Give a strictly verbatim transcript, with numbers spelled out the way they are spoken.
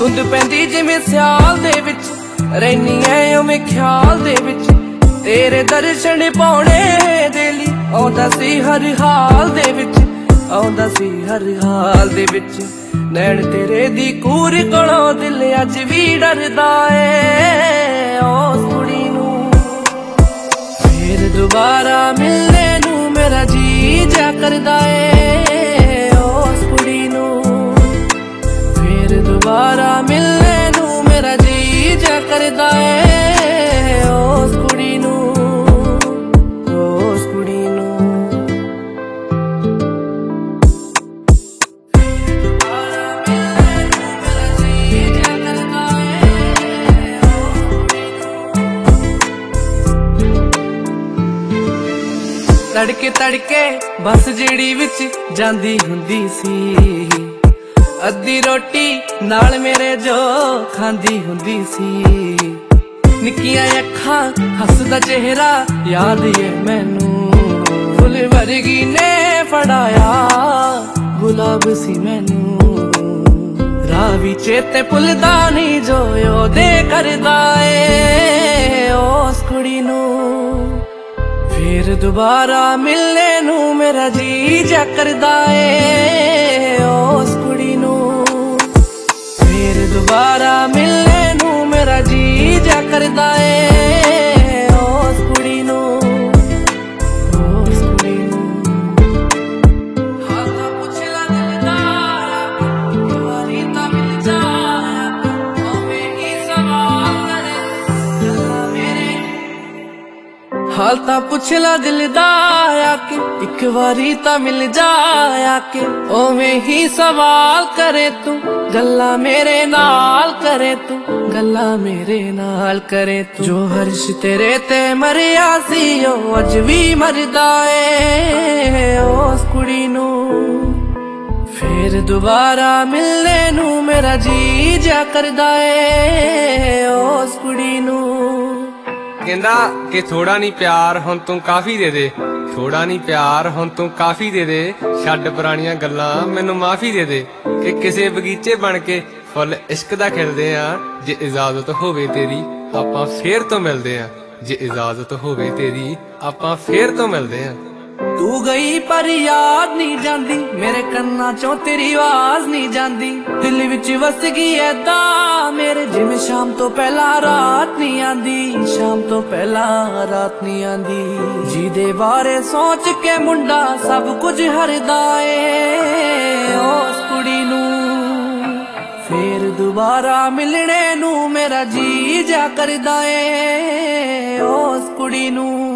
ਧੁੰਦ ਪੈਂਦੀ ਜਿਵੇਂ ਸਿਆਲ ਦੇ ਵਿੱਚ, ਰਹਿਨੀ ਐ ਉਵੇਂ ਖਿਆਲ ਦੇ ਵਿੱਚ। ਤੇਰੇ ਦਰਸ਼ਨ ਪਾਉਣੇ ਦੇ ਲਈ ਆਉਂਦਾ ਸੀ ਹਰ ਹਾਲ ਦੇ ਵਿੱਚ, ਆਉਂਦਾ ਸੀ ਹਰ ਹਾਲ ਦੇ ਵਿੱਚ। ਨੈਣ ਤੇਰੇ ਦੀ ਕੂਰ ਕੋਲੋਂ ਦਿਲ ਅੱਜ ਵੀ ਡਰਦਾ ਏ ਉਸ ਕੁੜੀ ਨੂੰ। ਫੇਰ ਦੁਬਾਰਾ ਮਿਲਣੇ ਨੂੰ ਮੇਰਾ ਜੀ ਜਾ ਕਰਦਾ ਏ ਉਸ ਕੁੜੀ ਨੂੰ। ਫੇਰ ਦੁਬਾਰਾ ਮਿਲਣੇ ਨੂੰ ਮੇਰਾ ਜੀ ਜਾ ਕਰਦਾ ਏ ਉਸ ਕੁੜੀ ਨੂੰ, ਉਸ ਕੁੜੀ ਨੂੰ। ਤੜਕੇ ਤੜਕੇ ਬੱਸ ਜਿਹੜੀ ਵਿੱਚ ਜਾਂਦੀ ਹੁੰਦੀ ਸੀ, ਅੱਧੀ ਰੋਟੀ ਨਾਲ ਮੇਰੇ ਜੋ ਖਾਂਦੀ ਹੁੰਦੀ ਸੀ। ਨਿੱਕੀਆਂ ਅੱਖਾਂ ਹੱਸਦਾ ਚਿਹਰਾ ਯਾਦ ਏ ਮੈਨੂੰ, ਫੁੱਲ ਵਰਗੀ ਨੇ ਫੜਾਇਆ ਗੁਲਾਬ ਸੀ ਮੈਨੂੰ। ਰਾਹ ਵੀ ਚੇਤੇ ਭੁੱਲਦਾ ਨਹੀਂ ਜੋ ਉਹਦੇ ਕਰਦਾ ਏ ਉਸ ਕੁੜੀ ਨੂੰ। ਫੇਰ ਦੁਬਾਰਾ ਮਿਲਣੇ ਨੂੰ ਮੇਰਾ ਜੀ ਜਾ ਕਰਦਾ ਏ ਉਸ ਕੁੜੀ ਨੂੰ। ਫੇਰ ਦੁਬਾਰਾ ਮਿਲਣੇ ਨੂੰ ਮੇਰਾ ਜੀ ਜਾ ਕਰਦਾ ਏ ਉਸ ਕੁੜੀ ਨੂੰ, ਉਸ ਕੁੜੀ ਨੂੰ। ਹਾਂ ਤਾਂ ਪੁੱਛ ਲੈ ਦਿਲਦਾਰਾ, ਇੱਕ ਵਾਰੀ ਤਾਂ ਮਿਲ ਜਾ, ਉਵੇਂ ਹੀ ਸਵਾਲ ਕਰੇ ਗੱਲਾਂ ਮੇਰੇ। ਹਾਲ ਤਾਂ ਪੁੱਛ ਲੈ ਦਿਲਦਾਰਾ ਕਿ ਇੱਕ ਵਾਰੀ ਤਾਂ ਮਿਲ ਜਾ ਕੇ, ਉਵੇਂ ਹੀ ਸਵਾਲ ਕਰੇ ਤੂੰ ਗੱਲਾਂ ਮੇਰੇ ਨਾਲ ਕਰੇ ਤੂੰ, ਗੱਲਾਂ ਮੇਰੇ ਨਾਲ ਕਰੇ ਤੂੰ। ਜੋ ਹਰਸ਼ ਤੇਰੇ ਤੇ ਮਰਿਆ ਸੀ ਉਹ ਅੱਜ ਵੀ ਮਰਦਾ ਏ ਉਸ ਕੁੜੀ ਨੂੰ। ਫੇਰ ਦੁਬਾਰਾ ਮਿਲਣੇ ਨੂੰ ਮੇਰਾ ਜੀ ਜਾ ਕਰਦਾ ਏ ਉਸ ਕੁੜੀ ਨੂੰ। ਕਹਿੰਦਾ ਕਿ ਥੋੜਾ ਨੀ ਪਿਆਰ ਹੁਣ ਤੂੰ ਕਾਫੀ ਦੇ ਦੇ, ਥੋੜਾ ਨੀ ਪਿਆਰ ਹੁਣ ਤੂੰ ਕਾਫੀ ਦੇ ਦੇ। ਛੱਡ ਪੁਰਾਣੀਆਂ ਗੱਲਾਂ ਮੈਨੂੰ ਮਾਫੀ ਦੇ ਦੇ, ਕਿ ਕਿਸੇ ਬਗੀਚੇ ਬਣ ਕੇ ਫੁੱਲ ਇਸ਼ਕ ਦਾ ਖਿੜਦੇ ਆ। ਜੇ ਇਜਾਜ਼ਤ ਹੋਵੇ ਤੇਰੀ ਆਪਾਂ ਫੇਰ ਤੋਂ ਮਿਲਦੇ ਆ, ਜੇ ਇਜਾਜ਼ਤ ਹੋਵੇ ਤੇਰੀ ਆਪਾਂ ਫੇਰ ਤੋਂ ਮਿਲਦੇ ਆ। ਤੂੰ ਗਈ ਪਰ ਯਾਦ ਨਹੀਂ ਜਾਂਦੀ, ਮੇਰੇ ਕੰਨਾਂ ਚੋਂ ਤੇਰੀ ਆਵਾਜ਼ ਨਹੀਂ ਜਾਂਦੀ। ਦਿਲ ਵਿੱਚ ਵਸ ਗਈ ਐਦਾਂ ਮੇਰੇ, ਜਿਵੇਂ ਸ਼ਾਮ ਤੋਂ ਪਹਿਲਾਂ ਰਾਤ ਨਹੀਂ ਆਂਦੀ, ਸ਼ਾਮ ਤੋਂ ਪਹਿਲਾਂ ਰਾਤ ਨਹੀਂ ਆਂਦੀ। ਜਿਹਦੇ ਬਾਰੇ ਸੋਚ ਕੇ ਮੁੰਡਾ ਸਭ ਕੁਝ ਹਰਦਾ ਏ ਉਸ ਕੁੜੀ ਨੂੰ। ਫੇਰ ਦੁਬਾਰਾ ਮਿਲਣੇ ਨੂੰ ਮੇਰਾ ਜੀ ਜਾ ਕਰਦਾ ਏ ਉਸ ਕੁੜੀ ਨੂੰ।